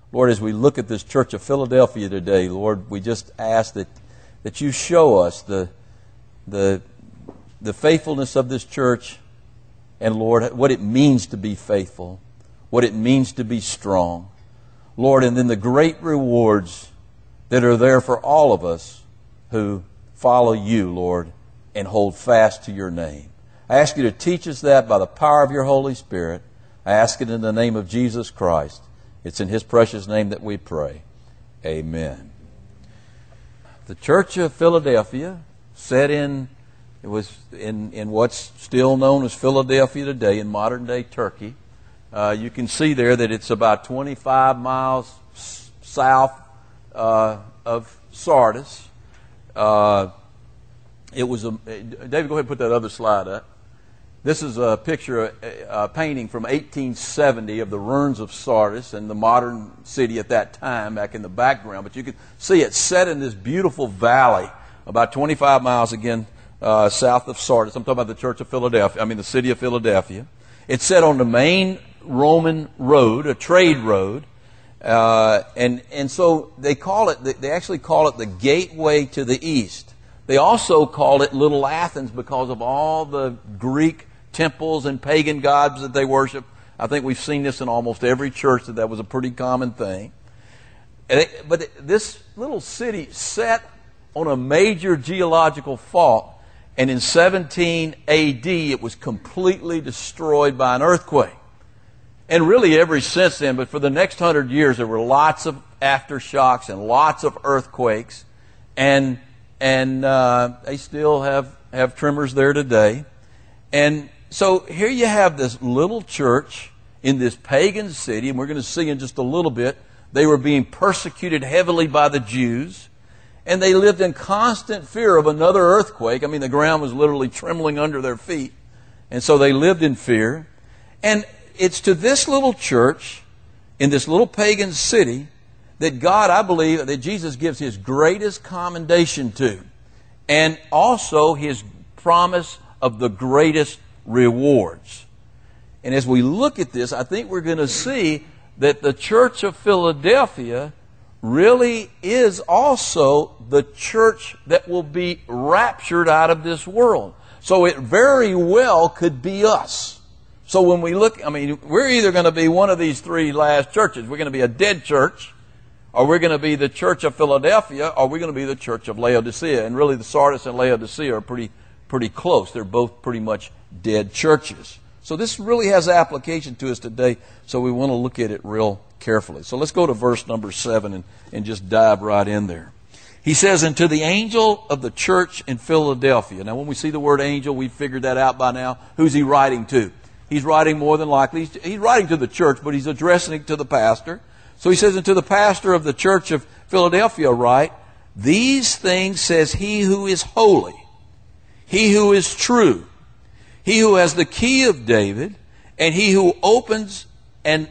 Lord, as we look at this Church of Philadelphia today, Lord, we just ask that you show us the faithfulness of this church, and Lord, what it means to be faithful, what it means to be strong. Lord, and then the great rewards that are there for all of us who follow you, Lord, and hold fast to your name. I ask you to teach us that by the power of your Holy Spirit. I ask it in the name of Jesus Christ. It's in His precious name that we pray. Amen. The Church of Philadelphia it was in what's still known as Philadelphia today, in modern day Turkey. You can see there that it's about 25 miles south of Sardis. David, go ahead and put that other slide up. This is a picture, a painting from 1870 of the ruins of Sardis and the modern city at that time back in the background. But you can see it set in this beautiful valley about 25 miles again south of Sardis. I'm talking about the Church of Philadelphia, the city of Philadelphia. It's set on the main Roman road, a trade road. And so they actually call it the gateway to the east. They also call it Little Athens because of all the Greek temples and pagan gods that they worship. I think we've seen this in almost every church, that was a pretty common thing. But this little city set on a major geological fault, and in 17 AD it was completely destroyed by an earthquake. And really ever since then, but for the next 100 years, there were lots of aftershocks and lots of earthquakes, and they still have tremors there today. And so here you have this little church in this pagan city, and we're going to see in just a little bit, they were being persecuted heavily by the Jews, and they lived in constant fear of another earthquake. The ground was literally trembling under their feet, and so they lived in fear. And it's to this little church in this little pagan city that God, I believe, that Jesus gives His greatest commendation to, and also His promise of the greatest rewards. And as we look at this, I think we're going to see that the Church of Philadelphia really is also the church that will be raptured out of this world. So it very well could be us. So when we look, we're either going to be one of these three last churches. We're going to be a dead church, or we're going to be the Church of Philadelphia, or we're going to be the Church of Laodicea. And really the Sardis and Laodicea are pretty close. They're both pretty much dead churches. So this really has application to us today, so we want to look at it real carefully. So let's go to verse number 7 and just dive right in there. He says, "And to the angel of the church in Philadelphia." Now when we see the word angel, we've figured that out by now. Who's he writing to? He's writing more than likely. He's writing to the church, but he's addressing it to the pastor. So he says, "And to the pastor of the church of Philadelphia write, these things says he who is holy, he who is true, he who has the key of David, and he who opens and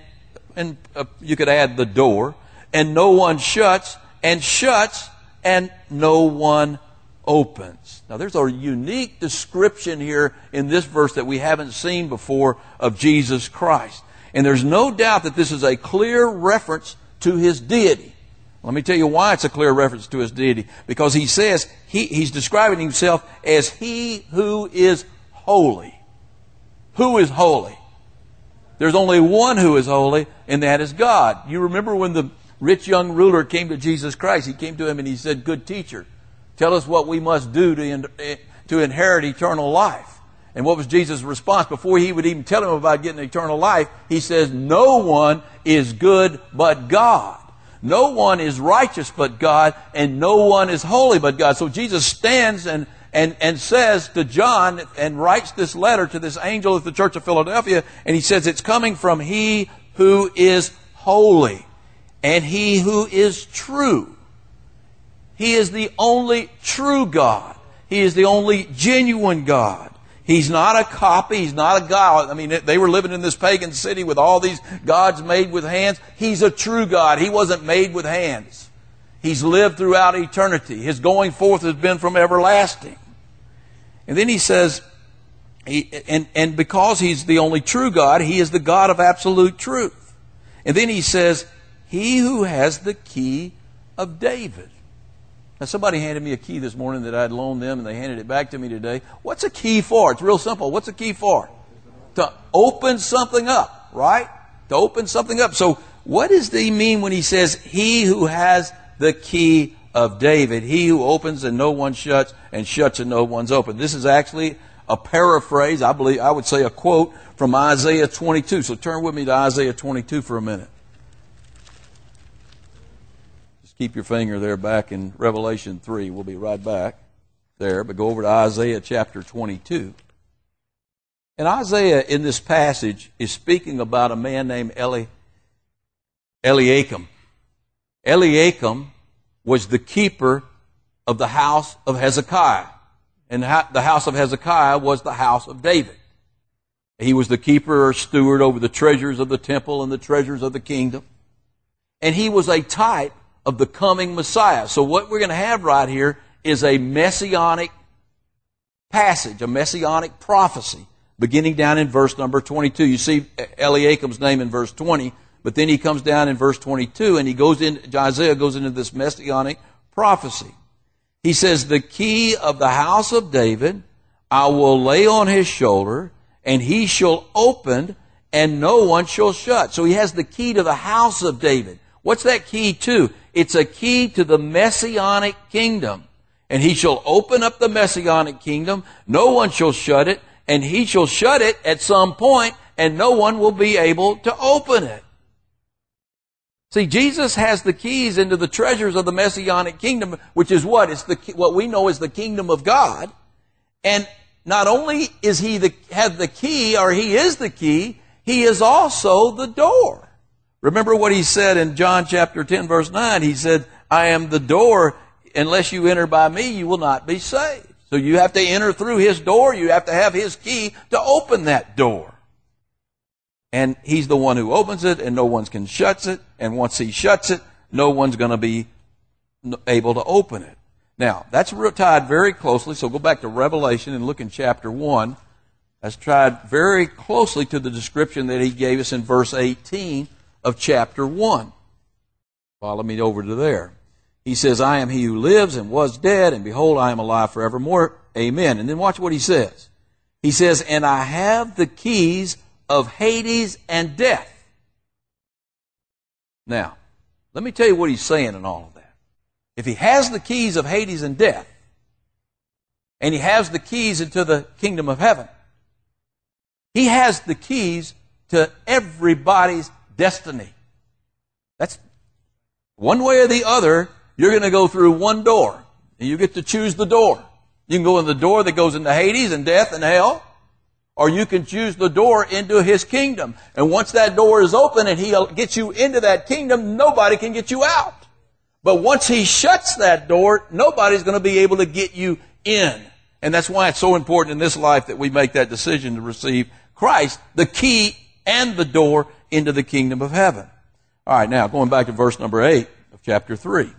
you could add the door, and no one shuts, and shuts, and no one opens." Now there's a unique description here in this verse that we haven't seen before of Jesus Christ. And there's no doubt that this is a clear reference to His deity. Let me tell you why it's a clear reference to His deity. Because he says, he's describing Himself as He who is holy. Who is holy? There's only one who is holy, and that is God. You remember when the rich young ruler came to Jesus Christ, he came to Him and he said, "Good teacher, tell us what we must do to inherit eternal life." And what was Jesus' response? Before he would even tell him about getting eternal life, he says, "No one is good but God. No one is righteous but God, and no one is holy but God." So Jesus stands and says to John and writes this letter to this angel of the Church of Philadelphia, and he says it's coming from He who is holy and He who is true. He is the only true God. He is the only genuine God. He's not a copy. He's not a god. They were living in this pagan city with all these gods made with hands. He's a true God. He wasn't made with hands. He's lived throughout eternity. His going forth has been from everlasting. And then he says, and because He's the only true God, He is the God of absolute truth. And then he says, he who has the key of David. Now, somebody handed me a key this morning that I'd loaned them, and they handed it back to me today. What's a key for? It's real simple. What's a key for? To open something up, right? To open something up. So, what does he mean when he says, he who has the key of David? He who opens and no one shuts, and shuts and no one's open. This is actually a paraphrase, I would say a quote from Isaiah 22. So turn with me to Isaiah 22 for a minute. Keep your finger there back in Revelation 3. We'll be right back there. But go over to Isaiah chapter 22. And Isaiah in this passage is speaking about a man named Eliakim. Eliakim was the keeper of the house of Hezekiah. And the house of Hezekiah was the house of David. He was the keeper or steward over the treasures of the temple and the treasures of the kingdom. And he was a type of the coming Messiah. So what we're going to have right here is a messianic passage, a messianic prophecy, beginning down in verse number 22. You see Eliakim's name in verse 20, but then he comes down in verse 22, and Isaiah goes into this messianic prophecy. He says, the key of the house of David I will lay on his shoulder, and he shall open, and no one shall shut. So he has the key to the house of David. What's that key to? It's a key to the messianic kingdom. And he shall open up the messianic kingdom. No one shall shut it. And he shall shut it at some point, and no one will be able to open it. See, Jesus has the keys into the treasures of the messianic kingdom, which is what? It's what we know as the kingdom of God. And not only is he have the key, or he is the key, he is also the door. Remember what he said in John chapter 10, verse 9. He said, I am the door. Unless you enter by me, you will not be saved. So you have to enter through his door. You have to have his key to open that door. And he's the one who opens it, and no one can shut it. And once he shuts it, no one's going to be able to open it. Now, that's tied very closely. So go back to Revelation and look in chapter 1. That's tied very closely to the description that he gave us in verse 18 of chapter 1. Follow me over to there. He says, I am he who lives and was dead, and behold, I am alive forevermore. Amen. And then watch what he says. He says, and I have the keys of Hades and death. Now, let me tell you what he's saying in all of that. If he has the keys of Hades and death, and he has the keys into the kingdom of heaven, he has the keys to everybody's destiny. That's one way or the other, you're going to go through one door, and you get to choose the door. You can go in the door that goes into Hades and death and hell, or you can choose the door into his kingdom. And once that door is open and he gets you into that kingdom, nobody can get you out. But once he shuts that door, nobody's going to be able to get you in. And that's why it's so important in this life that we make that decision to receive Christ, the key and the door into the kingdom of heaven. All right, now going back to verse number 8 of chapter 3.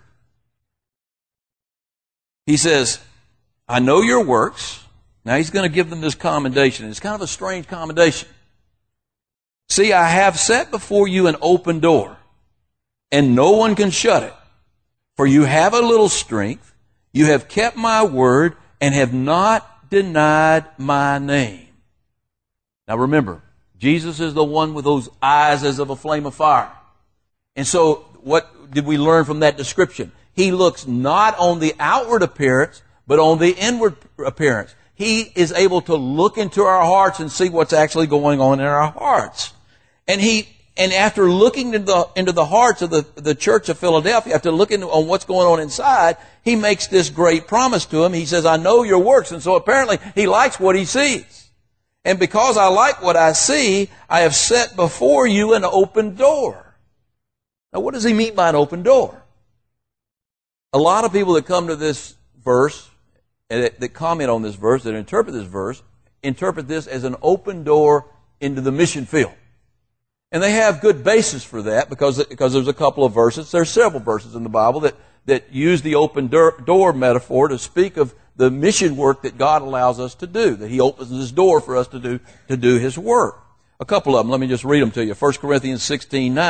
He says, I know your works. Now he's going to give them this commendation. It's kind of a strange commendation. See, I have set before you an open door, and no one can shut it. For you have a little strength, you have kept my word, and have not denied my name. Now remember, Jesus is the one with those eyes as of a flame of fire. And so what did we learn from that description? He looks not on the outward appearance, but on the inward appearance. He is able to look into our hearts and see what's actually going on in our hearts. And after looking into the hearts of the church of Philadelphia, after looking on what's going on inside, he makes this great promise to him. He says, I know your works. And so apparently he likes what he sees. And because I like what I see, I have set before you an open door. Now, what does he mean by an open door? A lot of people that come to this verse, and that comment on this verse, that interpret this verse, interpret this as an open door into the mission field. And they have good basis for that because there's a couple of verses. There's several verses in the Bible that use the open door metaphor to speak of the mission work that God allows us to do, that he opens his door for us to do his work. A couple of them, let me just read them to you. 1 Corinthians 16:9.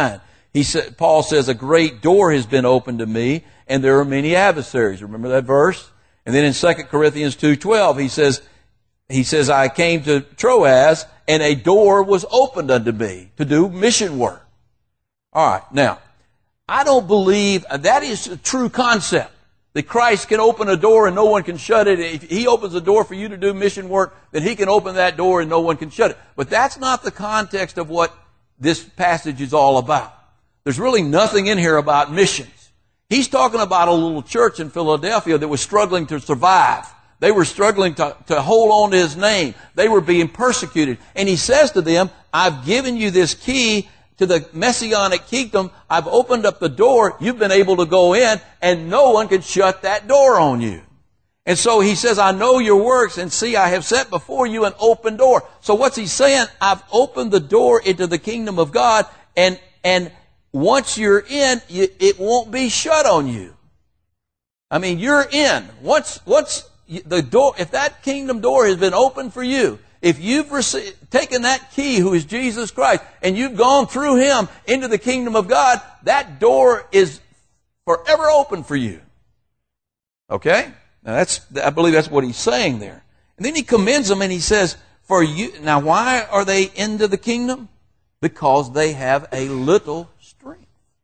Paul says, a great door has been opened to me, and there are many adversaries. Remember that verse? And then in 2 Corinthians 2:12, he says, I came to Troas, and a door was opened unto me to do mission work. All right, now, I don't believe that is a true concept, that Christ can open a door and no one can shut it. If He opens a door for you to do mission work, then He can open that door and no one can shut it. But that's not the context of what this passage is all about. There's really nothing in here about missions. He's talking about a little church in Philadelphia that was struggling to survive. They were struggling to hold on to His name. They were being persecuted. And He says to them, I've given you this key to the Messianic kingdom. I've opened up the door. You've been able to go in, and no one can shut that door on you. And so He says, I know your works, and see, I have set before you an open door. So what's He saying? I've opened the door into the kingdom of God, and once you're in, it won't be shut on you. I mean, you're in. Once the door, if that kingdom door has been opened for you, if you've taken that key, who is Jesus Christ, and you've gone through Him into the kingdom of God, that door is forever open for you. Okay? Now I believe that's what He's saying there. And then He commends them and He says, for you, now why are they into the kingdom? Because they have a little strength.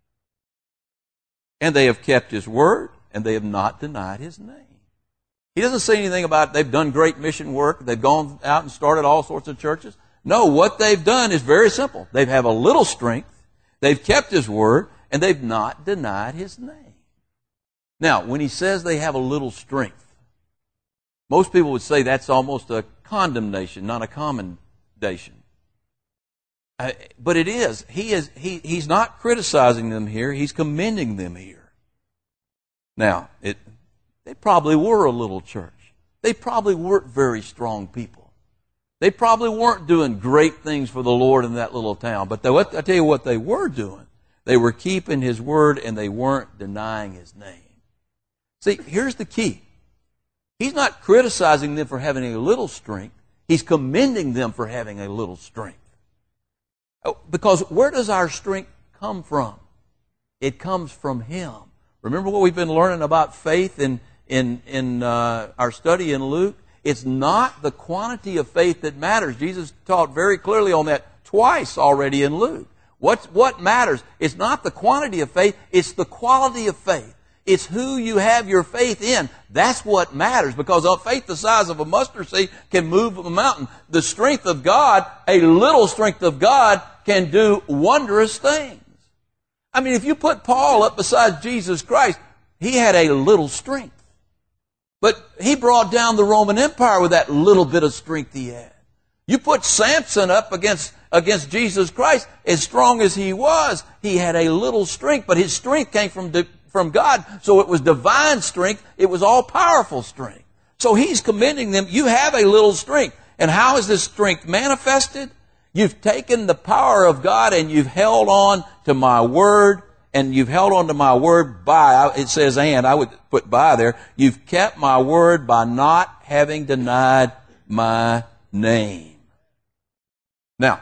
And they have kept His word, and they have not denied His name. He doesn't say anything about they've done great mission work, they've gone out and started all sorts of churches. No, what they've done is very simple. They have a little strength, they've kept His word, and they've not denied His name. Now, when He says they have a little strength, most people would say that's almost a condemnation, not a commendation. But it is. He's not criticizing them here. He's commending them here. Now, they probably were a little church. They probably weren't very strong people. They probably weren't doing great things for the Lord in that little town. But I tell you what they were doing. They were keeping His word, and they weren't denying His name. See, here's the key. He's not criticizing them for having a little strength. He's commending them for having a little strength. Because where does our strength come from? It comes from Him. Remember what we've been learning about faith in our study in Luke? It's not the quantity of faith that matters. Jesus taught very clearly on that twice already in Luke. What matters? It's not the quantity of faith, it's the quality of faith. It's who you have your faith in. That's what matters, because a faith the size of a mustard seed can move a mountain. The strength of God, a little strength of God, can do wondrous things. I mean, if you put Paul up beside Jesus Christ, he had a little strength. But he brought down the Roman Empire with that little bit of strength he had. You put Samson up against Jesus Christ, as strong as he was, he had a little strength, but his strength came from God, so it was divine strength. It was all-powerful strength. So He's commending them. You have a little strength. And how is this strength manifested? You've taken the power of God and you've held on to my word, and you've held on to my word by, it says and, I would put by there. You've kept my word by not having denied my name. Now,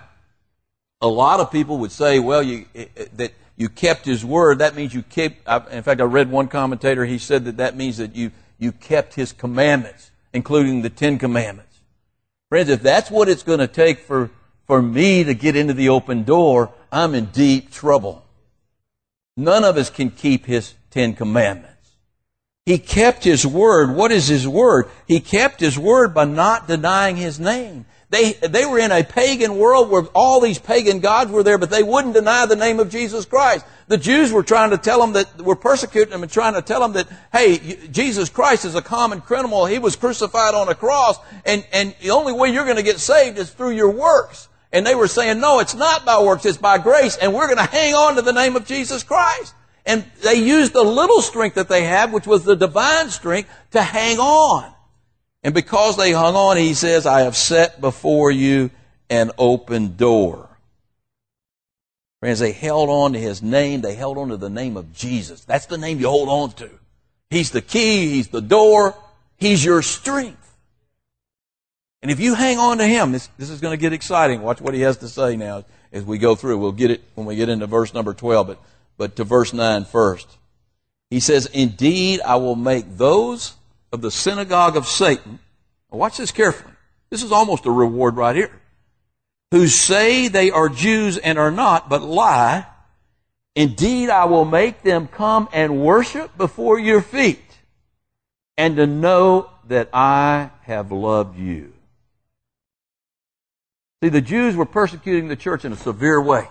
a lot of people would say, well, that you kept His word. That means you kept, in fact, I read one commentator, he said that means that you kept His commandments, including the 10 Commandments. Friends, if that's what it's going to take for me to get into the open door, I'm in deep trouble. None of us can keep His 10 Commandments. He kept His word. What is His word? He kept His word by not denying His name. They were in a pagan world where all these pagan gods were there, but they wouldn't deny the name of Jesus Christ. The Jews were trying to tell them that, were persecuting them and trying to tell them that, hey, Jesus Christ is a common criminal. He was crucified on a cross, and the only way you're going to get saved is through your works. And they were saying, no, it's not by works, it's by grace, and we're going to hang on to the name of Jesus Christ. And they used the little strength that they had, which was the divine strength, to hang on. And because they hung on, He says, I have set before you an open door. Friends, they held on to His name. They held on to the name of Jesus. That's the name you hold on to. He's the key. He's the door. He's your strength. And if you hang on to Him, this is going to get exciting. Watch what He has to say now as we go through. We'll get it when we get into verse number 12, but to verse 9 first. He says, indeed, I will make those of the synagogue of Satan, now watch this carefully. This is almost a reward right here, who say they are Jews and are not, but lie. Indeed, I will make them come and worship before your feet, and to know that I have loved you. See, the Jews were persecuting the church in a severe way.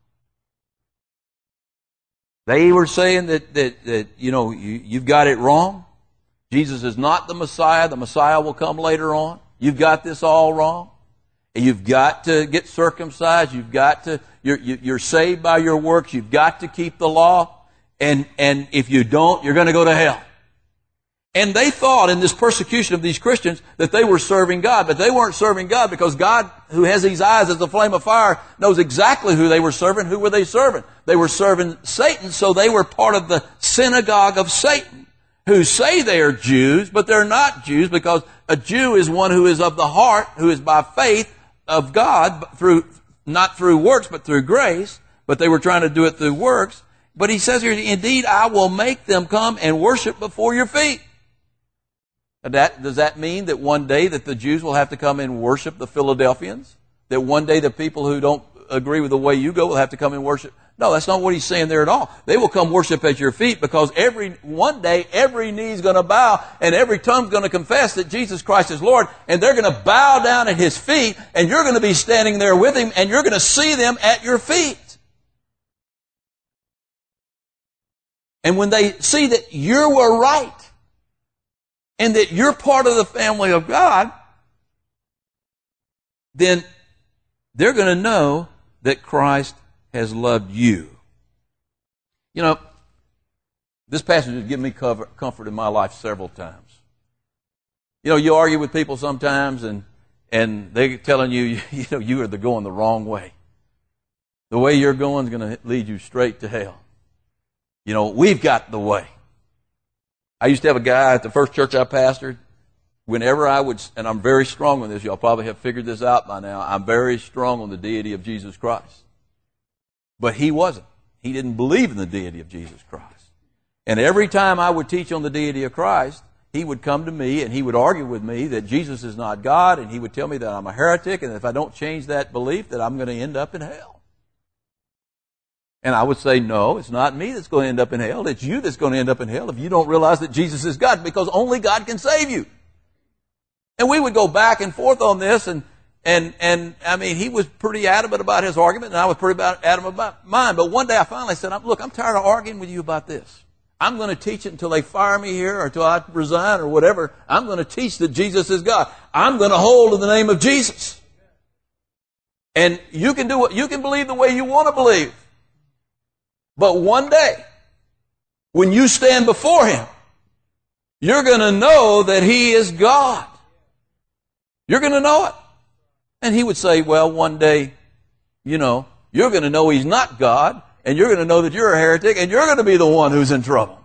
They were saying that you've got it wrong. Jesus is not the Messiah. The Messiah will come later on. You've got this all wrong. And you've got to get circumcised. You're saved by your works. You've got to keep the law. And if you don't, you're going to go to hell. And they thought in this persecution of these Christians that they were serving God, but they weren't serving God because God, who has these eyes as a flame of fire, knows exactly who they were serving. Who were they serving? They were serving Satan, so they were part of the synagogue of Satan, who say they are Jews, but they're not Jews, because a Jew is one who is of the heart, who is by faith of God, not through works, but through grace. But they were trying to do it through works. But he says here, indeed, I will make them come and worship before your feet. Does that mean that one day that the Jews will have to come and worship the Philadelphians? That one day the people who don't agree with the way you go will have to come and worship? No, that's not what he's saying there at all. They will come worship at your feet, because one day every knee is going to bow and every tongue is going to confess that Jesus Christ is Lord, and they're going to bow down at his feet, and you're going to be standing there with him, and you're going to see them at your feet. And when they see that you were right, and that you're part of the family of God, then they're going to know that Christ has loved you. You know, this passage has given me comfort in my life several times. You know, you argue with people sometimes, and they're telling you, you are going the wrong way. The way you're going is going to lead you straight to hell. You know, we've got the way. I used to have a guy at the first church I pastored. Whenever I would, and I'm very strong on this, y'all probably have figured this out by now, I'm very strong on the deity of Jesus Christ. But he wasn't. He didn't believe in the deity of Jesus Christ. And every time I would teach on the deity of Christ, he would come to me and he would argue with me that Jesus is not God, and he would tell me that I'm a heretic, and if I don't change that belief, that I'm going to end up in hell. And I would say, no, it's not me that's going to end up in hell. It's you that's going to end up in hell if you don't realize that Jesus is God, because only God can save you. And we would go back and forth on this, and I mean, he was pretty adamant about his argument, and I was pretty adamant about mine. But one day I finally said, look, I'm tired of arguing with you about this. I'm going to teach it until they fire me here, or until I resign, or whatever. I'm going to teach that Jesus is God. I'm going to hold to the name of Jesus. And you can believe the way you want to believe. But one day, when you stand before him, you're going to know that he is God. You're going to know it. And he would say, well, one day, you're going to know he's not God, and you're going to know that you're a heretic, and you're going to be the one who's in trouble.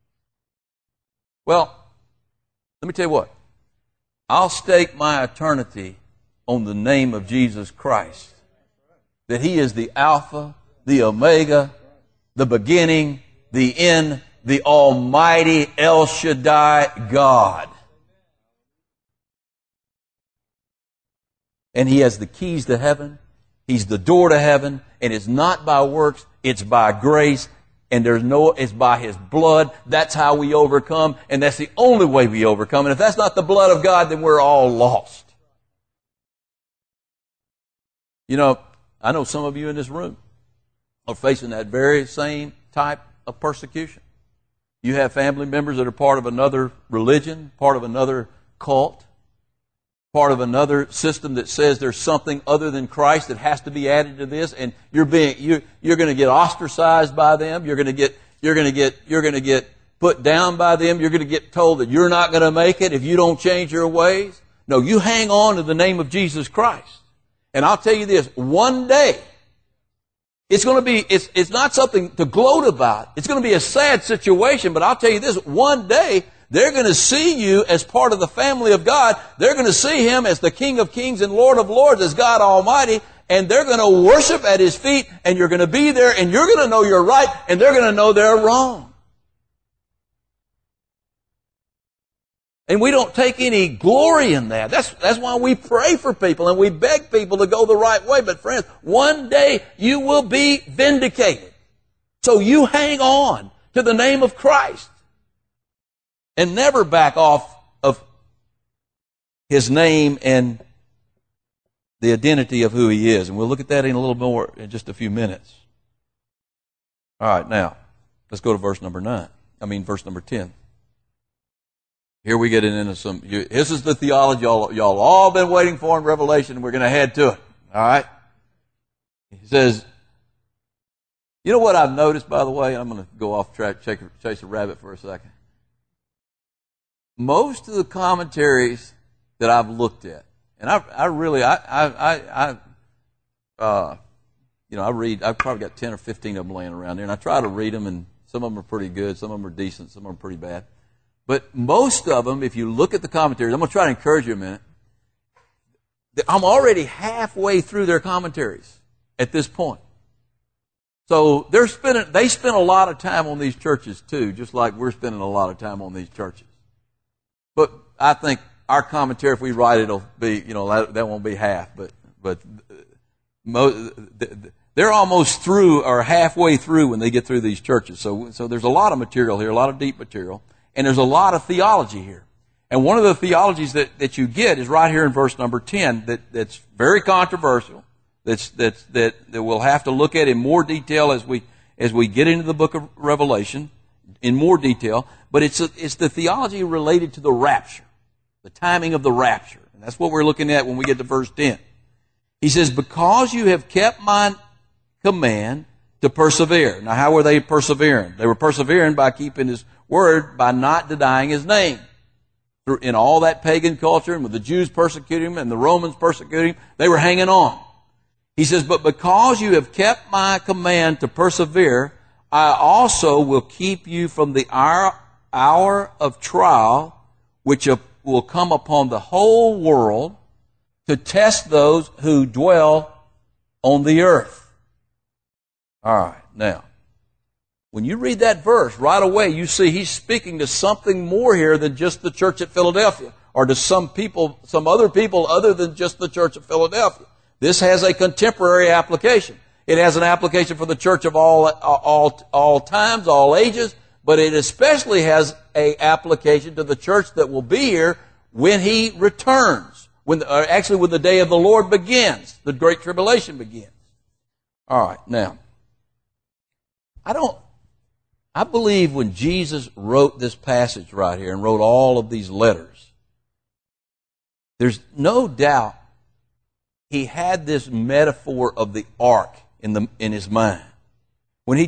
Well, let me tell you what. I'll stake my eternity on the name of Jesus Christ. That he is the Alpha, the Omega, the beginning, the end, the almighty El Shaddai God. And he has the keys to heaven. He's the door to heaven. And it's not by works, it's by grace. And it's by his blood. That's how we overcome. And that's the only way we overcome. And if that's not the blood of God, then we're all lost. I know some of you in this room are facing that very same type of persecution. You have family members that are part of another religion, part of another cult, part of another system that says there's something other than Christ that has to be added to this, and you're going to get ostracized by them. You're going to get put down by them. You're going to get told that you're not going to make it if you don't change your ways. No, you hang on to the name of Jesus Christ. And I'll tell you this, one day, it's not something to gloat about. It's going to be a sad situation, but I'll tell you this, one day, they're going to see you as part of the family of God. They're going to see him as the King of Kings and Lord of Lords, as God Almighty, and they're going to worship at His feet, and you're going to be there, and you're going to know you're right, and they're going to know they're wrong. And we don't take any glory in that. That's why we pray for people and we beg people to go the right way. But friends, one day you will be vindicated. So you hang on to the name of Christ and never back off of His name and the identity of who He is. And we'll look at that in a little more in just a few minutes. All right, now, let's go to verse number 10. Here we get into some, this is the theology y'all all been waiting for in Revelation, and we're going to head to it. All right? He says, you know what I've noticed, by the way? I'm going to go off track, chase a rabbit for a second. Most of the commentaries that I've looked at, and I've probably got 10 or 15 of them laying around there, and I try to read them, and some of them are pretty good, some of them are decent, some of them are pretty bad. But most of them, if you look at the commentaries, I'm going to try to encourage you a minute. I'm already halfway through their commentaries at this point. So they spend a lot of time on these churches too, just like we're spending a lot of time on these churches. But I think our commentary, if we write it, will be, that won't be half, but they're almost through or halfway through when they get through these churches. So there's a lot of material here, a lot of deep material. And there's a lot of theology here. And one of the theologies that you get is right here in verse number 10 that's very controversial, that we'll have to look at in more detail as we get into the book of Revelation in more detail. But it's the theology related to the rapture, the timing of the rapture. And that's what we're looking at when we get to verse 10. He says, because you have kept my command to persevere. Now, how were they persevering? They were persevering by keeping His word, by not denying His name. In all that pagan culture, and with the Jews persecuting Him and the Romans persecuting Him, they were hanging on. He says, but because you have kept my command to persevere, I also will keep you from the hour of trial, which will come upon the whole world to test those who dwell on the earth. All right, now, when you read that verse, right away you see He's speaking to something more here than just the church at Philadelphia, or to some other people other than just the church at Philadelphia. This has a contemporary application. It has an application for the church of all times, all ages, but it especially has an application to the church that will be here when He returns, when the day of the Lord begins, the Great Tribulation begins. All right, now, I believe when Jesus wrote this passage right here and wrote all of these letters, there's no doubt He had this metaphor of the ark in His mind. When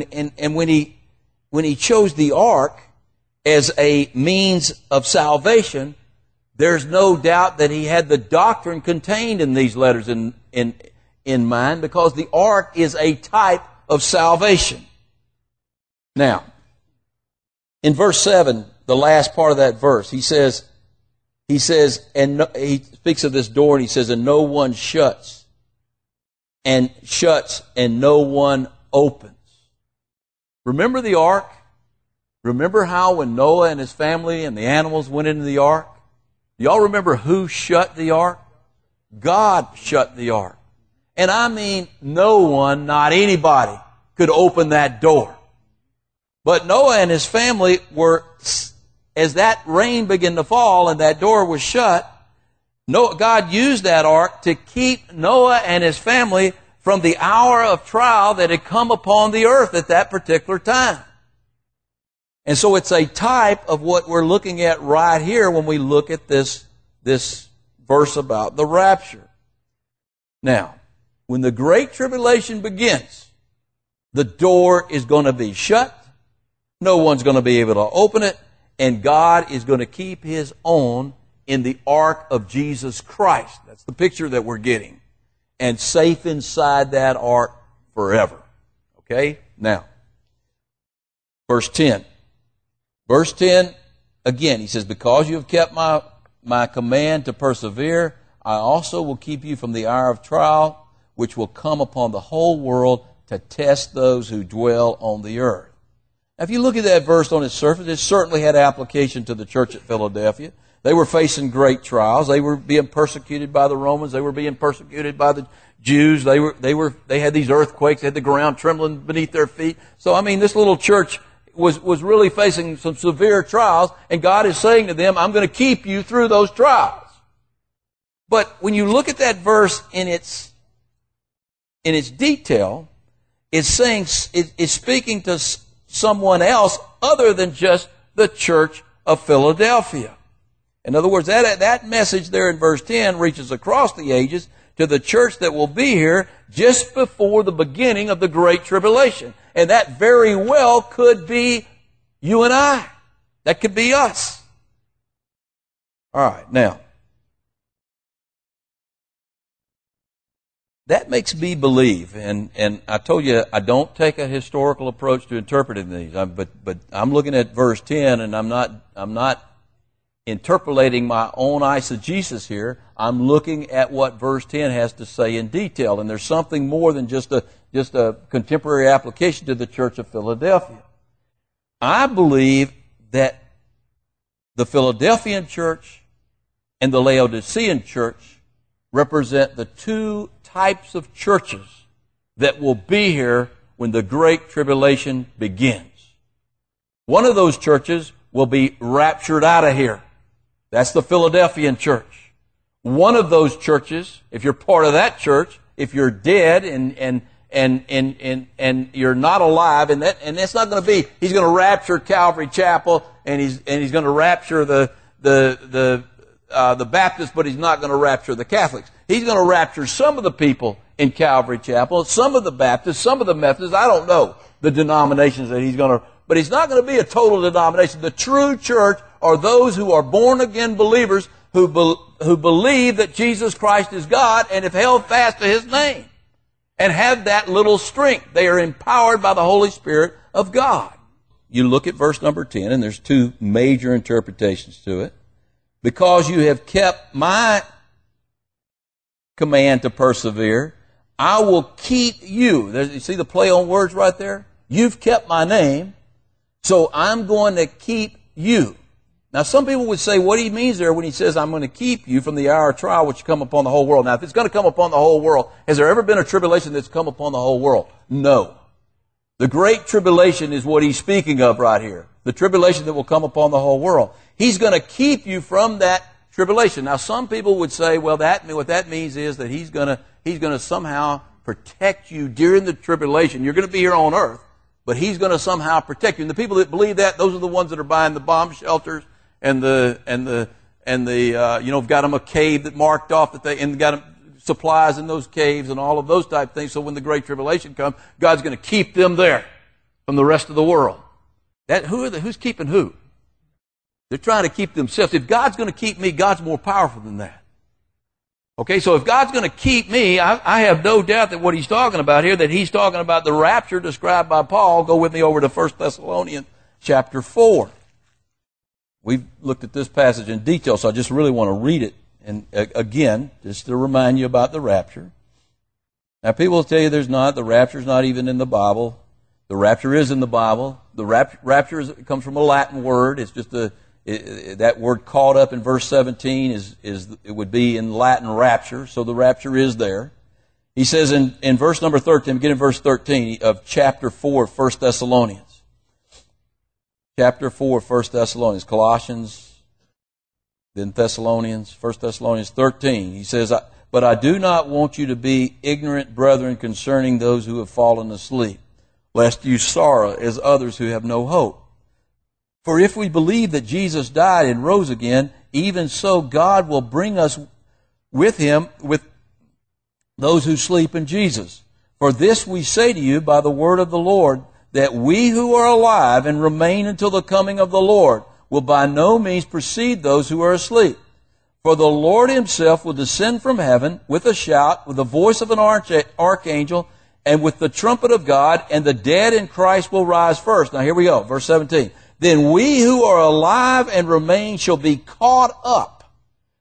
He chose the ark as a means of salvation, there's no doubt that He had the doctrine contained in these letters in mind, because the ark is a type of salvation. Now, in verse 7, the last part of that verse, he says, and he speaks of this door, and he says, and no one shuts, and no one opens. Remember the ark? Remember how when Noah and his family and the animals went into the ark? Do y'all remember who shut the ark? God shut the ark. And I mean, no one, not anybody, could open that door. But Noah and his family were, as that rain began to fall and that door was shut, God used that ark to keep Noah and his family from the hour of trial that had come upon the earth at that particular time. And so it's a type of what we're looking at right here when we look at this verse about the rapture. Now, when the Great Tribulation begins, the door is going to be shut. No one's going to be able to open it. And God is going to keep His own in the ark of Jesus Christ. That's the picture that we're getting. And safe inside that ark forever. Okay? Now, verse 10. Verse 10, again, He says, because you have kept my command to persevere, I also will keep you from the hour of trial, which will come upon the whole world to test those who dwell on the earth. Now, if you look at that verse on its surface, it certainly had application to the church at Philadelphia. They were facing great trials. They were being persecuted by the Romans. They were being persecuted by the Jews. They had these earthquakes. They had the ground trembling beneath their feet. So, I mean, this little church was really facing some severe trials, and God is saying to them, I'm going to keep you through those trials. But when you look at that verse in its detail, it's speaking to someone else other than just the church of Philadelphia. In other words, that message there in verse 10 reaches across the ages to the church that will be here just before the beginning of the Great Tribulation. And that very well could be you and I. That could be us. All right, now, that makes me believe, and I told you I don't take a historical approach to interpreting these, but I'm looking at verse 10, and I'm not interpolating my own eisegesis here. I'm looking at what verse 10 has to say in detail, and there's something more than just a contemporary application to the church of Philadelphia. I believe that the Philadelphian church and the Laodicean church represent the two types of churches that will be here when the Great Tribulation begins. One of those churches will be raptured out of here. That's the Philadelphian church. One of those churches, if you're part of that church, if you're dead and you're not alive, and that's not going to be, he's going to rapture Calvary Chapel, and he's going to rapture the Baptists, but he's not going to rapture the Catholics. He's going to rapture some of the people in Calvary Chapel, some of the Baptists, some of the Methodists. I don't know the denominations that he's going to, but he's not going to be a total denomination. The true church are those who are born again believers who believe that Jesus Christ is God and have held fast to His name and have that little strength. They are empowered by the Holy Spirit of God. You look at verse number 10, and there's two major interpretations to it. Because you have kept my command to persevere, I will keep you. You see the play on words right there? You've kept my name, so I'm going to keep you. Now, some people would say, what he means there when he says, I'm going to keep you from the hour of trial which come upon the whole world. Now, if it's going to come upon the whole world, has there ever been a tribulation that's come upon the whole world? No. The Great Tribulation is what he's speaking of right here. The tribulation that will come upon the whole world. He's going to keep you from that tribulation. Now, some people would say, well, what that means is that he's going to somehow protect you during the tribulation. You're going to be here on earth, but he's going to somehow protect you. And the people that believe that, those are the ones that are buying the bomb shelters and got them a cave that marked off and got them supplies in those caves and all of those type of things. So when the Great Tribulation comes, God's going to keep them there from the rest of the world. Who's keeping who? They're trying to keep themselves. If God's going to keep me, God's more powerful than that. Okay, so if God's going to keep me, I have no doubt that what he's talking about here, that he's talking about the rapture described by Paul. Go with me over to 1 Thessalonians chapter 4. We've looked at this passage in detail, so I just really want to read it. And again, just to remind you about the rapture. Now, people will tell you the rapture's not even in the Bible. The rapture is in the Bible. The rapture comes from a Latin word. It's just that word caught up in verse 17 it would be in Latin rapture. So the rapture is there. He says in verse number 13, begin in verse 13 of chapter 4 of 1 Thessalonians. Chapter 4 of 1 Thessalonians. Colossians, then Thessalonians, 1 Thessalonians 13. He says, but I do not want you to be ignorant, brethren, concerning those who have fallen asleep, lest you sorrow as others who have no hope. For if we believe that Jesus died and rose again, even so God will bring us with him, with those who sleep in Jesus. For this we say to you by the word of the Lord, that we who are alive and remain until the coming of the Lord will by no means precede those who are asleep. For the Lord himself will descend from heaven with a shout, with the voice of an archangel, and with the trumpet of God, and the dead in Christ will rise first. Now here we go, verse 17. Then we who are alive and remain shall be caught up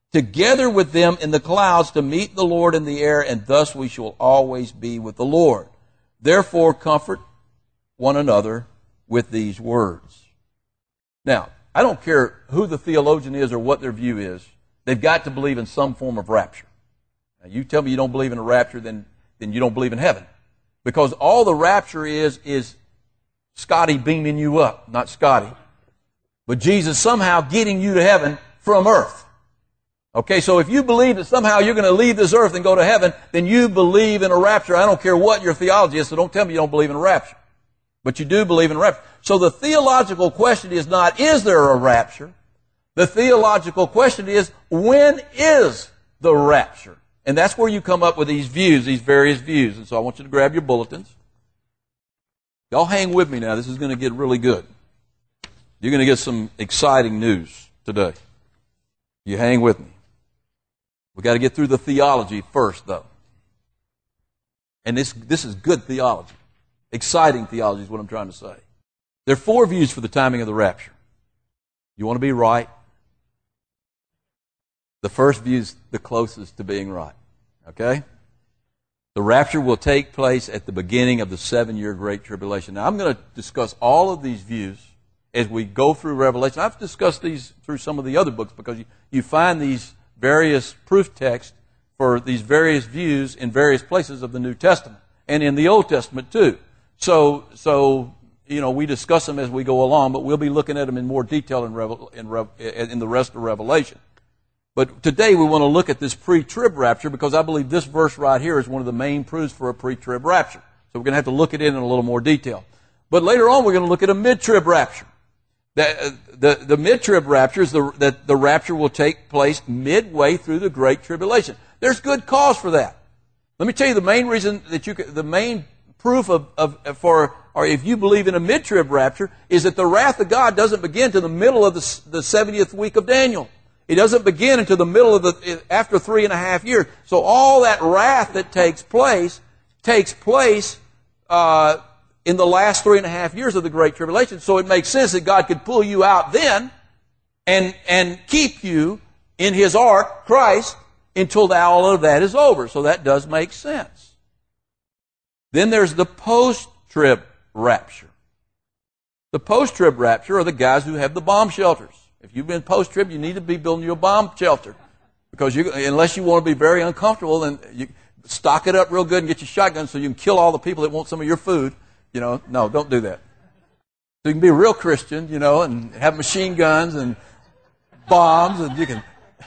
together with them in the clouds to meet the Lord in the air, and thus we shall always be with the Lord. Therefore, comfort one another with these words. Now, I don't care who the theologian is or what their view is. They've got to believe in some form of rapture. Now, you tell me you don't believe in a rapture, then you don't believe in heaven. Because all the rapture is Scotty beaming you up, not Scotty, but Jesus somehow getting you to heaven from earth. Okay, so if you believe that somehow you're going to leave this earth and go to heaven, then you believe in a rapture. I don't care what your theology is, so don't tell me you don't believe in a rapture. But you do believe in a rapture. So the theological question is not, is there a rapture? The theological question is, when is the rapture? And that's where you come up with these views, these various views. And so I want you to grab your bulletins. Y'all hang with me now. This is going to get really good. You're going to get some exciting news today. You hang with me. We've got to get through the theology first, though. And this is good theology. Exciting theology is what I'm trying to say. There are 4 views for the timing of the rapture. You want to be right? The first view is the closest to being right. Okay? The rapture will take place at the beginning of the 7-year Great Tribulation. Now, I'm going to discuss all of these views as we go through Revelation. I've discussed these through some of the other books because you find these various proof texts for these various views in various places of the New Testament and in the Old Testament too. So we discuss them as we go along, but we'll be looking at them in more detail in the rest of Revelation. But today we want to look at this pre-trib rapture because I believe this verse right here is one of the main proofs for a pre-trib rapture. So we're going to have to look at it in a little more detail. But later on we're going to look at a mid-trib rapture. The mid-trib rapture is that the rapture will take place midway through the Great Tribulation. There's good cause for that. Let me tell you the main reason that the main proof or if you believe in a mid-trib rapture is that the wrath of God doesn't begin to the middle of the 70th week of Daniel. It doesn't begin until the middle of after 3.5 years. So all that wrath that takes place in the last 3.5 years of the Great Tribulation. So it makes sense that God could pull you out then and keep you in His ark, Christ, until all of that is over. So that does make sense. Then there's the post-trib rapture. The post-trib rapture are the guys who have the bomb shelters. If you've been post-trib, you need to be building your bomb shelter. Because unless you want to be very uncomfortable, then you stock it up real good and get your shotgun so you can kill all the people that want some of your food. No, don't do that. So you can be a real Christian, and have machine guns and bombs, and you can...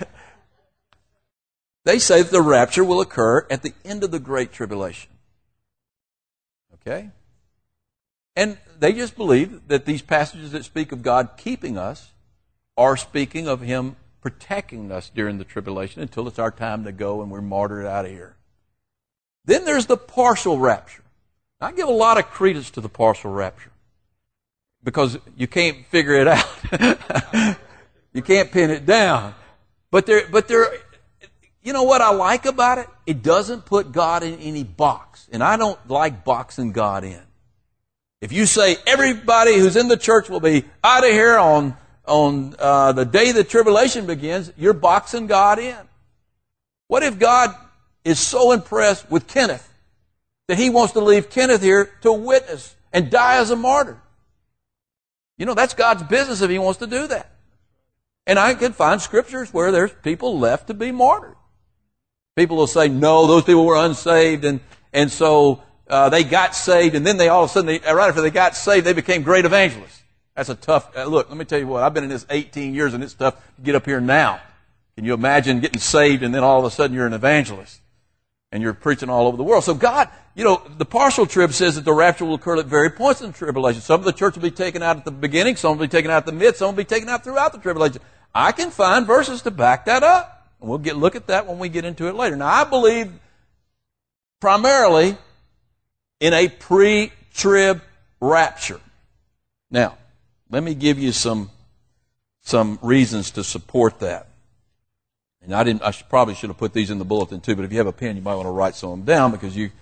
They say that the rapture will occur at the end of the Great Tribulation. Okay? And they just believe that these passages that speak of God keeping us are speaking of Him protecting us during the tribulation until it's our time to go and we're martyred out of here. Then there's the partial rapture. I give a lot of credence to the partial rapture because you can't figure it out. You can't pin it down. But you know what I like about it? It doesn't put God in any box. And I don't like boxing God in. If you say everybody who's in the church will be out of here on the day the tribulation begins, you're boxing God in. What if God is so impressed with Kenneth that He wants to leave Kenneth here to witness and die as a martyr? That's God's business if He wants to do that. And I can find scriptures where there's people left to be martyred. People will say, no, those people were unsaved, and so they got saved, and then they all of a sudden, right after they got saved, they became great evangelists. That's a tough, look, let me tell you what, I've been in this 18 years, and it's tough to get up here now. Can you imagine getting saved, and then all of a sudden you're an evangelist, and you're preaching all over the world? So God, the partial trib says that the rapture will occur at various points in the tribulation. Some of the church will be taken out at the beginning, some will be taken out at the mid, some will be taken out throughout the tribulation. I can find verses to back that up. And we'll look at that when we get into it later. Now, I believe primarily in a pre-trib rapture. Now, let me give you some reasons to support that. And I probably should have put these in the bulletin too, but if you have a pen, you might want to write some of them down because you're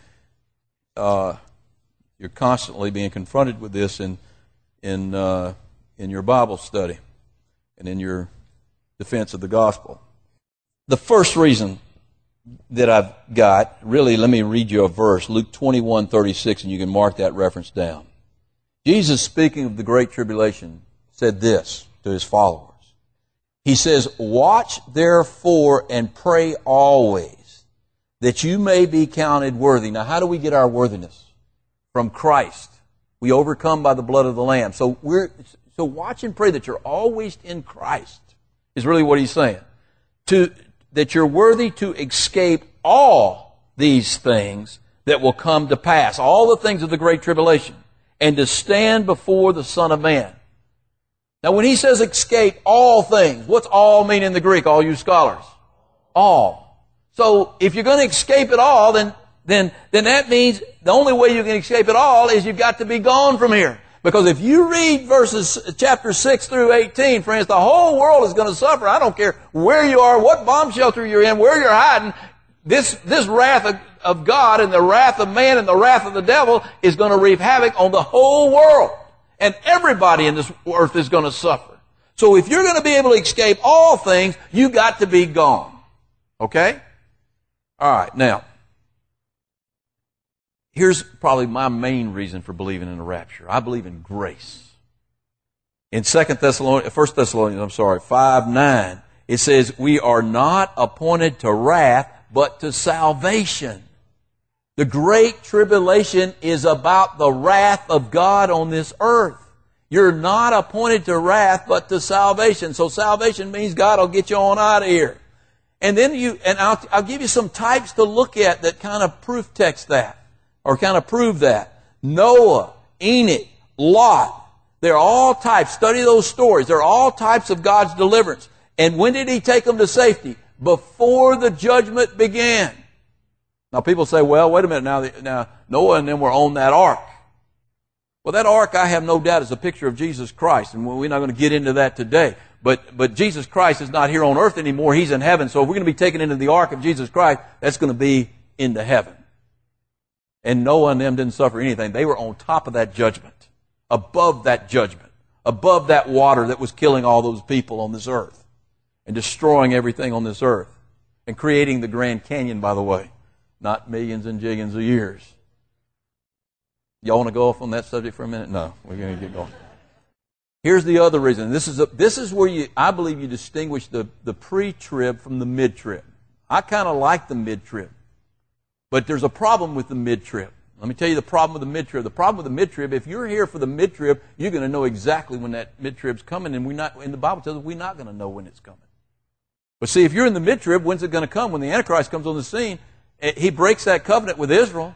constantly being confronted with this in your Bible study and in your defense of the gospel. The first reason that I've got, really, let me read you a verse, Luke 21:36, and you can mark that reference down. Jesus, speaking of the Great Tribulation, said this to his followers. He says, "Watch therefore and pray always, that you may be counted worthy." Now, how do we get our worthiness? From Christ. We overcome by the blood of the Lamb. So watch and pray that you're always in Christ, is really what he's saying. That you're worthy to escape all these things that will come to pass, all the things of the Great Tribulation, and to stand before the Son of Man. Now, when he says escape all things, what's all mean in the Greek, all you scholars? All. So, if you're going to escape it all, then that means the only way you can escape it all is you've got to be gone from here. Because if you read chapter 6 through 18, friends, the whole world is going to suffer. I don't care where you are, what bomb shelter you're in, where you're hiding. This wrath of God and the wrath of man and the wrath of the devil is going to reap havoc on the whole world. And everybody in this earth is going to suffer. So if you're going to be able to escape all things, you got to be gone. Okay? All right, now, here's probably my main reason for believing in the rapture. I believe in grace. In 1 Thessalonians 5:9, it says, "We are not appointed to wrath, but to salvation." The Great Tribulation is about the wrath of God on this earth. You're not appointed to wrath, but to salvation. So salvation means God will get you on out of here. And then I'll give you some types to look at that kind of proof text that, or kind of prove that. Noah, Enoch, Lot, they're all types. Study those stories. They're all types of God's deliverance. And when did He take them to safety? Before the judgment began. Now people say, well, wait a minute, now Noah and them were on that ark. Well, that ark, I have no doubt, is a picture of Jesus Christ, and we're not going to get into that today. But Jesus Christ is not here on earth anymore. He's in heaven. So if we're going to be taken into the ark of Jesus Christ, that's going to be into heaven. And Noah and them didn't suffer anything. They were on top of that judgment, above that judgment, above that water that was killing all those people on this earth and destroying everything on this earth and creating the Grand Canyon, by the way. Not millions and jillions of years. Y'all want to go off on that subject for a minute? No, we're going to get going. Here's the other reason. This is where I believe you distinguish the pre-trib from the mid-trib. I kind of like the mid-trib. But there's a problem with the mid-trib. Let me tell you the problem with the mid-trib. The problem with the mid-trib, if you're here for the mid-trib, you're going to know exactly when that mid-trib's coming, and the Bible tells us we're not going to know when it's coming. But see, if you're in the mid-trib, when's it going to come? When the Antichrist comes on the scene, he breaks that covenant with Israel.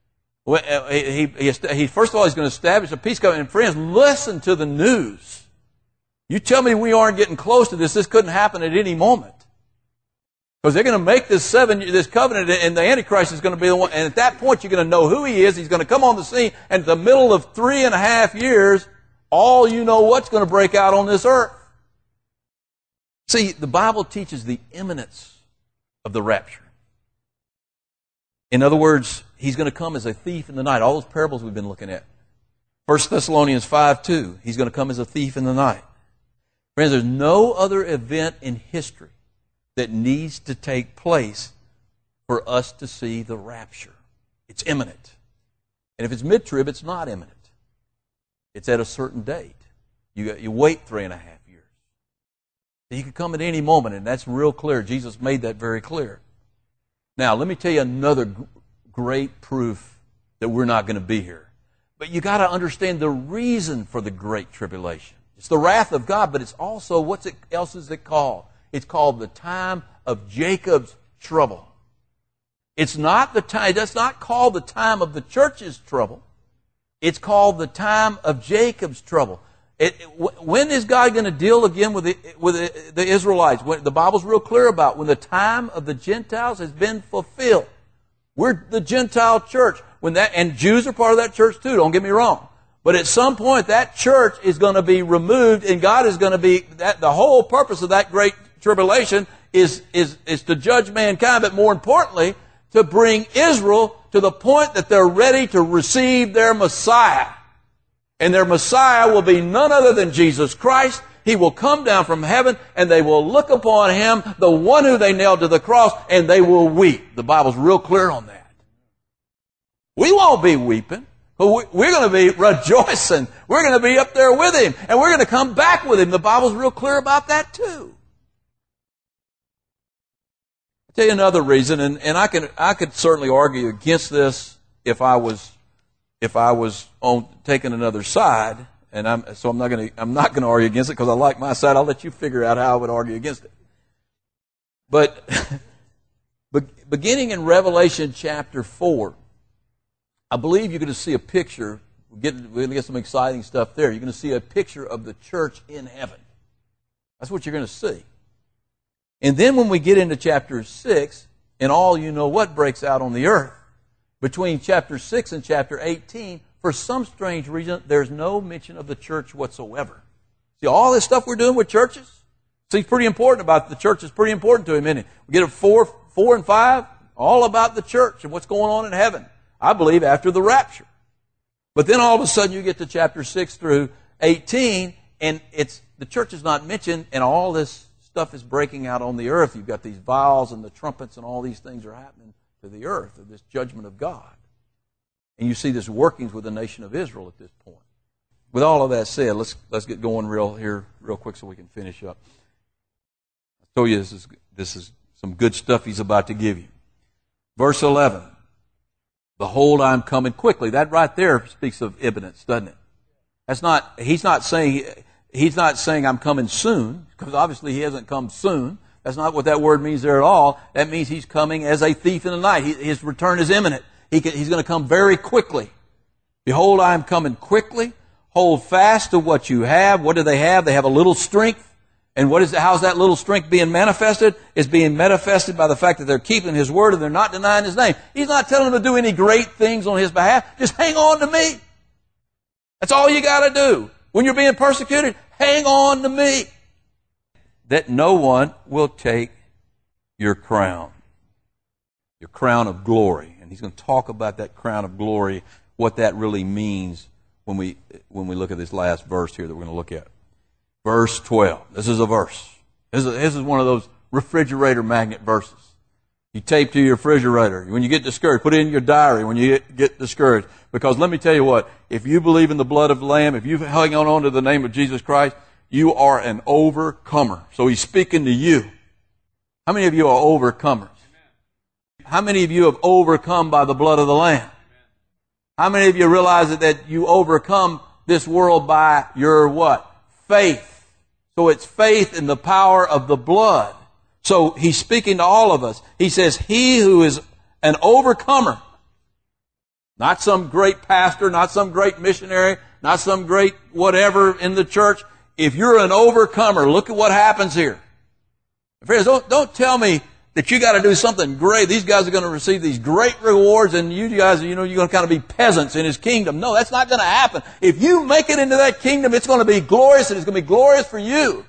He first of all, he's going to establish a peace covenant. And friends, listen to the news. You tell me we aren't getting close to this. This couldn't happen at any moment. Because they're going to make this covenant, and the Antichrist is going to be the one. And at that point, you're going to know who he is. He's going to come on the scene. And in the middle of 3.5 years, all you know what's going to break out on this earth. See, the Bible teaches the imminence of the rapture. In other words, he's going to come as a thief in the night. All those parables we've been looking at. 1 Thessalonians 5:2, he's going to come as a thief in the night. Friends, there's no other event in history that needs to take place for us to see the rapture. It's imminent. And if it's mid-trib, it's not imminent. It's at a certain date. You wait 3.5 years. He could come at any moment, and that's real clear. Jesus made that very clear. Now, let me tell you another great proof that we're not going to be here. But you got to understand the reason for the Great Tribulation. It's the wrath of God, but it's also, what else is it called? It's called the time of Jacob's trouble. It's not the time, that's not called the time of the church's trouble. It's called the time of Jacob's trouble. When is God going to deal again with the Israelites? The Bible's real clear about when the time of the Gentiles has been fulfilled. We're the Gentile church. And Jews are part of that church too, don't get me wrong. But at some point, that church is going to be removed, and God is going to be, the whole purpose of that great tribulation is to judge mankind, but more importantly, to bring Israel to the point that they're ready to receive their Messiah. And their Messiah will be none other than Jesus Christ. He will come down from heaven, and they will look upon Him, the one who they nailed to the cross, and they will weep. The Bible's real clear on that. We won't be weeping. We're going to be rejoicing. We're going to be up there with Him, and we're going to come back with Him. The Bible's real clear about that too. I'll tell you another reason, and I could certainly argue against this if I was on taking another side, and I'm not going to argue against it because I like my side. I'll let you figure out how I would argue against it. But beginning in Revelation chapter 4, I believe you're going to see a picture. We're going to get some exciting stuff there. You're going to see a picture of the church in heaven. That's what you're going to see. And then when we get into chapter 6, and all you know what breaks out on the earth, between chapter 6 and chapter 18, for some strange reason, there's no mention of the church whatsoever. See, all this stuff we're doing with churches, seems pretty important about the church. Is pretty important to him, isn't it? We get it 4 and 5, all about the church and what's going on in heaven. I believe after the rapture. But then all of a sudden you get to chapter 6 through 18, and the church is not mentioned, and all this stuff is breaking out on the earth. You've got these vials and the trumpets, and all these things are happening to the earth, of this judgment of God. And you see this workings with the nation of Israel at this point. With all of that said, let's get going real quick so we can finish up. I told you this is some good stuff He's about to give you. Verse 11. Behold, I am coming quickly. That right there speaks of imminence, doesn't it? He's not saying I'm coming soon, because obviously He hasn't come soon. That's not what that word means there at all. That means He's coming as a thief in the night. His return is imminent. He's going to come very quickly. Behold, I am coming quickly. Hold fast to what you have. What do they have? They have a little strength. And how's that little strength being manifested? It's being manifested by the fact that they're keeping His word and they're not denying His name. He's not telling them to do any great things on His behalf. Just hang on to me. That's all you got to do. When you're being persecuted, hang on to me. That no one will take your crown of glory. And he's going to talk about that crown of glory, what that really means when we look at this last verse here that we're going to look at. Verse 12. This is a verse. This is one of those refrigerator magnet verses. You tape to your refrigerator. When you get discouraged, put it in your diary when you get discouraged. Because let me tell you what, if you believe in the blood of the Lamb, if you hang on to the name of Jesus Christ, you are an overcomer. So He's speaking to you. How many of you are overcomers? How many of you have overcome by the blood of the Lamb? How many of you realize that you overcome this world by your what? Faith. So it's faith in the power of the blood. So He's speaking to all of us. He says, he who is an overcomer, not some great pastor, not some great missionary, not some great whatever in the church. If you're an overcomer, look at what happens here. Friends, don't tell me that you got to do something great. These guys are going to receive these great rewards, and you guys, you're going to kind of be peasants in His kingdom. No, that's not going to happen. If you make it into that kingdom, it's going to be glorious, and it's going to be glorious for you.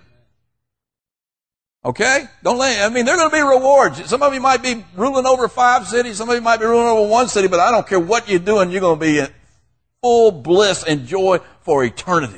Okay? They're going to be rewards. Some of you might be ruling over 5 cities. Some of you might be ruling over 1 city, but I don't care what you're doing. You're going to be in full bliss and joy for eternity.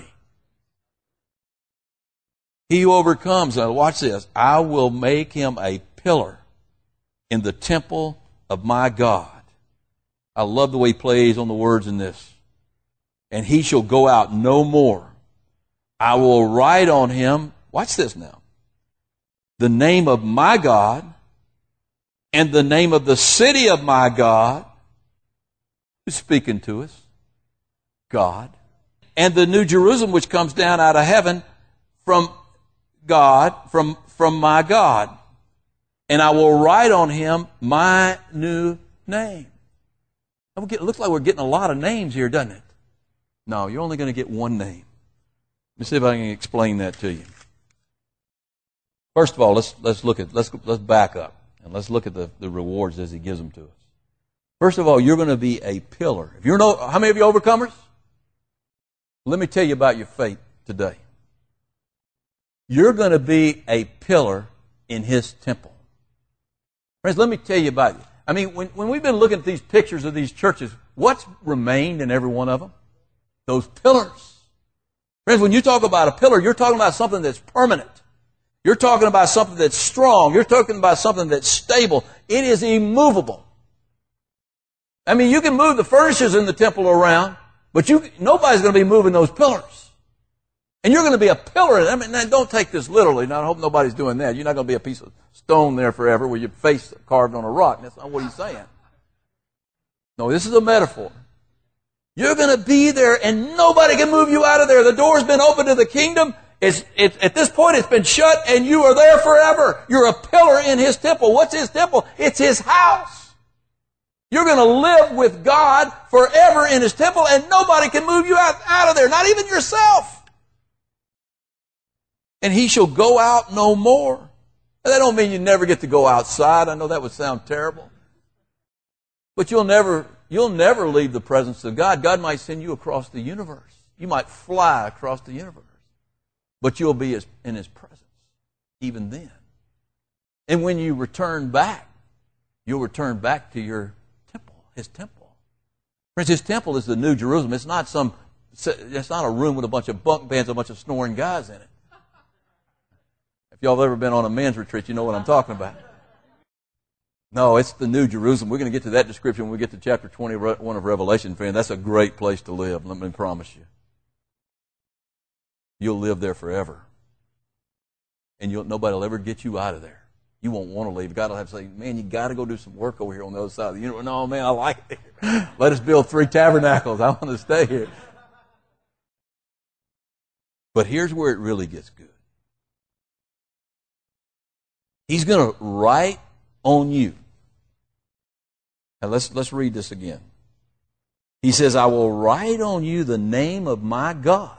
He who overcomes, now watch this, I will make him a pillar in the temple of my God. I love the way he plays on the words in this. And he shall go out no more. I will write on him, watch this now, the name of my God and the name of the city of my God. Who's speaking to us? God. And the new Jerusalem which comes down out of heaven from God, from my God. And I will write on him my new name. It looks like we're getting a lot of names here, doesn't it? No, you're only going to get one name. Let me see if I can explain that to you. First of all, let's back up and let's look at the rewards as he gives them to us. First of all, you're going to be a pillar. How many of you are overcomers? Let me tell you about your faith today. You're going to be a pillar in His temple. Friends, let me tell you about it. I mean, when we've been looking at these pictures of these churches, what's remained in every one of them? Those pillars. Friends, when you talk about a pillar, you're talking about something that's permanent. You're talking about something that's strong. You're talking about something that's stable. It is immovable. I mean, you can move the furnishings in the temple around, but nobody's going to be moving those pillars. And you're going to be a pillar. I mean, now, don't take this literally. Now, I hope nobody's doing that. You're not going to be a piece of stone there forever with your face carved on a rock. That's not what he's saying. No, this is a metaphor. You're going to be there and nobody can move you out of there. The door's been opened to the kingdom. At this point, it's been shut and you are there forever. You're a pillar in His temple. What's His temple? It's His house. You're going to live with God forever in His temple and nobody can move you out of there, not even yourself. And He shall go out no more. And that don't mean you never get to go outside. I know that would sound terrible. But you'll never leave the presence of God. God might send you across the universe. You might fly across the universe. But you'll be in His presence even then. And when you return back, you'll return back to your temple, His temple. Friends, His temple is the New Jerusalem. It's not a room with a bunch of bunk beds, a bunch of snoring guys in it. If y'all have ever been on a men's retreat, you know what I'm talking about. No, it's the New Jerusalem. We're going to get to that description when we get to chapter 21 of Revelation, friend. That's a great place to live, let me promise you. You'll live there forever. And nobody will ever get you out of there. You won't want to leave. God will have to say, man, you got to go do some work over here on the other side of the universe. No, man, I like it here. Let us build 3 tabernacles. I want to stay here. But here's where it really gets good. He's going to write on you. Now let's read this again. He says, I will write on you the name of my God.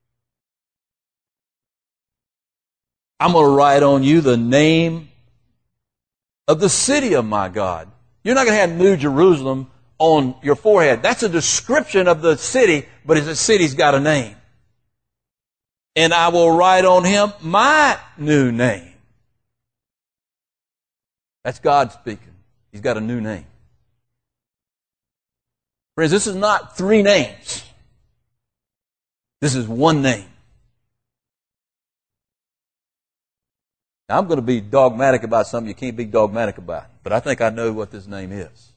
I'm going to write on you the name of the city of my God. You're not going to have New Jerusalem on your forehead. That's a description of the city, but the city's got a name. And I will write on him my new name. That's God speaking. He's got a new name. Friends, this is not 3 names. This is one name. Now, I'm going to be dogmatic about something you can't be dogmatic about, but I think I know what this name is.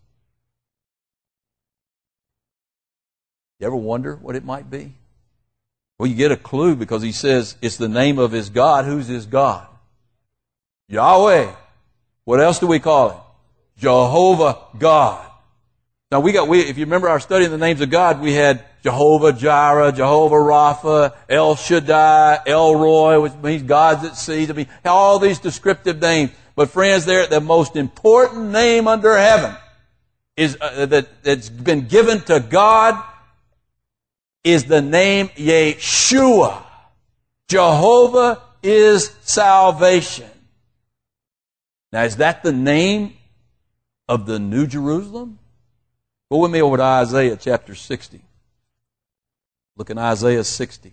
You ever wonder what it might be? Well, you get a clue because he says it's the name of his God. Who's his God? Yahweh. What else do we call him? Jehovah God. Now if you remember our study in the names of God, we had Jehovah Jireh, Jehovah Rapha, El Shaddai, El Roy, which means God that sees. I mean, all these descriptive names. But friends, the most important name under heaven is that's been given to God is the name Yeshua. Jehovah is salvation. Now, is that the name of the New Jerusalem? Go with me over to Isaiah chapter 60. Look in Isaiah 60.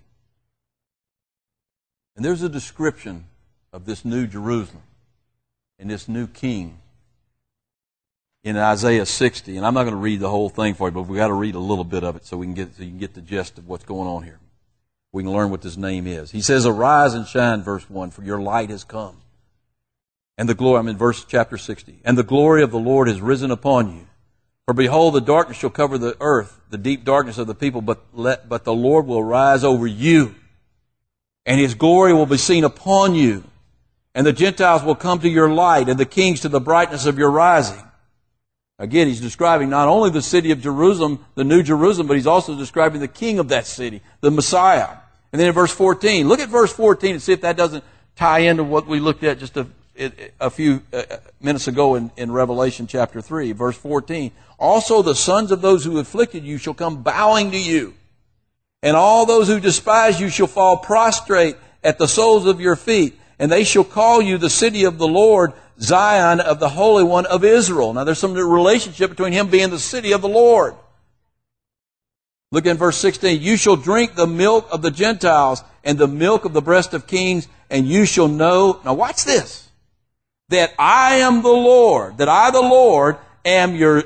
And there's a description of this New Jerusalem and this new king in Isaiah 60. And I'm not going to read the whole thing for you, but we've got to read a little bit of it so you can get the gist of what's going on here. We can learn what this name is. He says, arise and shine, verse 1, for your light has come. And the glory, I'm in chapter 60. And the glory of the Lord has risen upon you. For behold, the darkness shall cover the earth, the deep darkness of the people, but the Lord will rise over you. And His glory will be seen upon you. And the Gentiles will come to your light, and the kings to the brightness of your rising. Again, he's describing not only the city of Jerusalem, the New Jerusalem, but he's also describing the king of that city, the Messiah. And then in verse 14, look at verse 14 and see if that doesn't tie into what we looked at just a few minutes ago in Revelation chapter 3, verse 14. Also the sons of those who afflicted you shall come bowing to you, and all those who despise you shall fall prostrate at the soles of your feet, and they shall call you the city of the Lord, Zion of the Holy One of Israel. Now there's some relationship between him being the city of the Lord. Look in verse 16. You shall drink the milk of the Gentiles and the milk of the breast of kings, and you shall know, now watch this, that I am the Lord, that I the Lord am your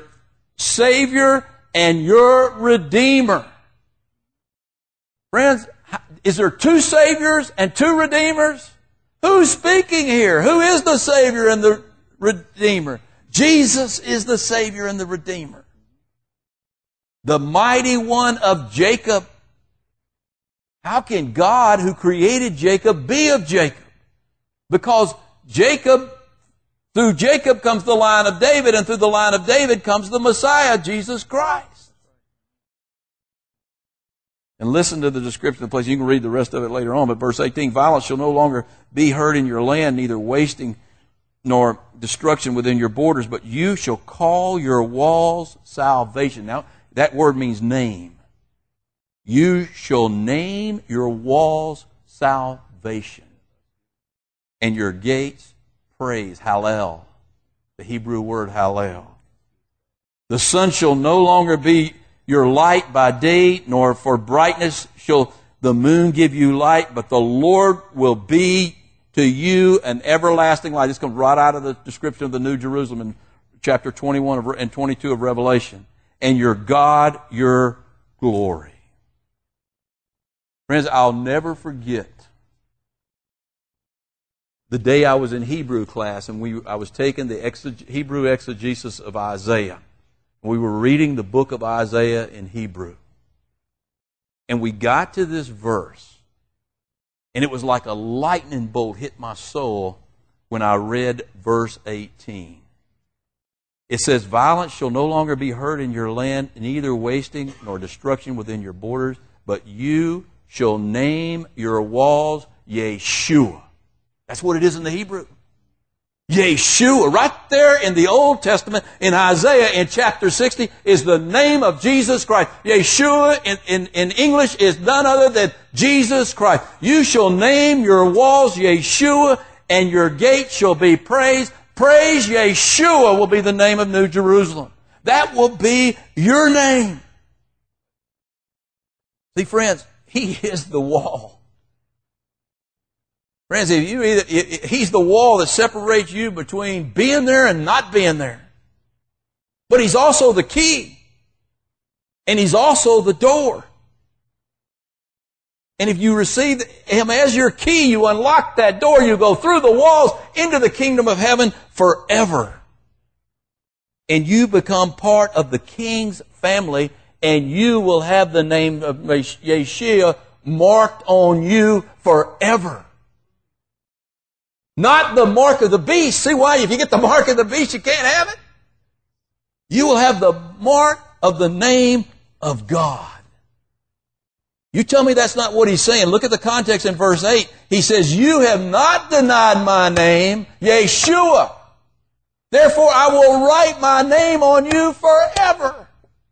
Savior and your Redeemer. Friends, Is there two Saviors and two Redeemers? Who's speaking here? Who is the Savior and the Redeemer? Jesus is the Savior and the Redeemer. The mighty one of Jacob. How can God, who created Jacob, be of Jacob? Because through Jacob comes the line of David, and through the line of David comes the Messiah, Jesus Christ. And listen to the description of the place. You can read the rest of it later on. But verse 18, violence shall no longer be heard in your land, neither wasting nor destruction within your borders, but you shall call your walls salvation. Now, that word means name. You shall name your walls salvation, and your gates praise, hallel, the Hebrew word hallel. The sun shall no longer be your light by day, nor for brightness shall the moon give you light, but the Lord will be to you an everlasting light. This comes right out of the description of the New Jerusalem in chapter 21 and 22 of Revelation. And your God, your glory. Friends, I'll never forget the day I was in Hebrew class and I was taking the Hebrew exegesis of Isaiah. We were reading the book of Isaiah in Hebrew. And we got to this verse, and it was like a lightning bolt hit my soul when I read verse 18. It says, violence shall no longer be heard in your land, neither wasting nor destruction within your borders, but you shall name your walls Yeshua. That's what it is in the Hebrew. Yeshua, right there in the Old Testament, in Isaiah in chapter 60, is the name of Jesus Christ. Yeshua in English is none other than Jesus Christ. You shall name your walls Yeshua, and your gates shall be praised. Praise Yeshua will be the name of New Jerusalem. That will be your name. See, friends, He is the wall. Friends, He's the wall that separates you between being there and not being there. But He's also the key. And He's also the door. And if you receive Him as your key, you unlock that door, you go through the walls into the kingdom of heaven forever. And you become part of the King's family, and you will have the name of Yeshua marked on you forever. Not the mark of the beast. See why? If you get the mark of the beast, you can't have it. You will have the mark of the name of God. You tell me that's not what He's saying. Look at the context in verse 8. He says, you have not denied my name, Yeshua. Therefore, I will write my name on you forever.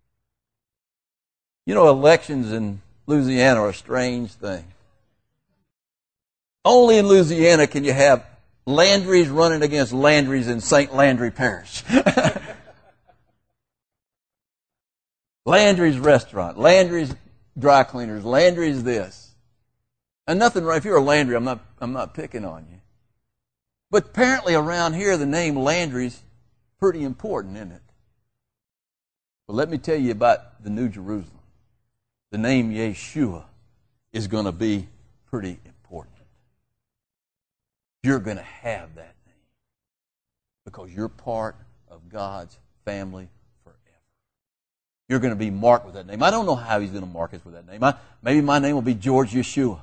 You know, elections in Louisiana are a strange thing. Only in Louisiana can you have Landry's running against Landry's in St. Landry Parish. Landry's restaurant, Landry's dry cleaners, Landry's this. And nothing right. If you're a Landry, I'm not picking on you. But apparently around here the name Landry's pretty important, isn't it? But let me tell you about the New Jerusalem. The name Yeshua is going to be pretty important. You're going to have that name because you're part of God's family forever. You're going to be marked with that name. I don't know how He's going to mark us with that name. Maybe my name will be George Yeshua.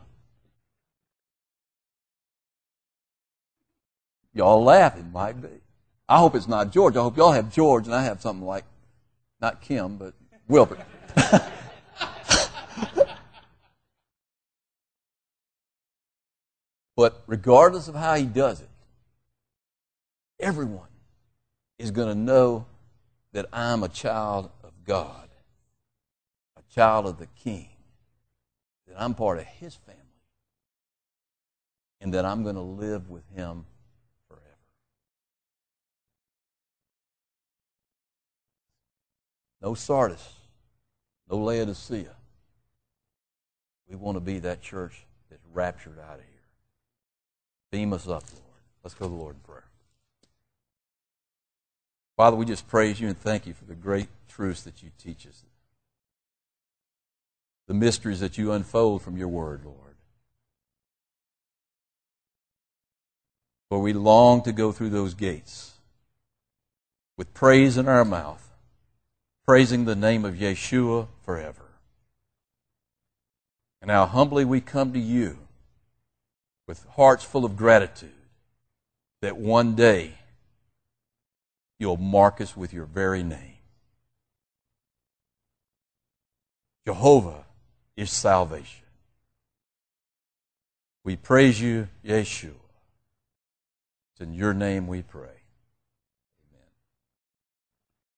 Y'all laugh, it might be. I hope it's not George. I hope y'all have George and I have something like, not Kim, but Wilbert. But regardless of how He does it, everyone is going to know that I'm a child of God, a child of the King, that I'm part of His family, and that I'm going to live with Him forever. No Sardis, no Laodicea. We want to be that church that's raptured out of here. Beam us up, Lord. Let's go to the Lord in prayer. Father, we just praise You and thank You for the great truths that You teach us. The mysteries that You unfold from Your word, Lord. For we long to go through those gates with praise in our mouth, praising the name of Yeshua forever. And how humbly we come to you with hearts full of gratitude that one day you'll mark us with your very name. Jehovah is salvation. We praise you, Yeshua. It's in your name we pray.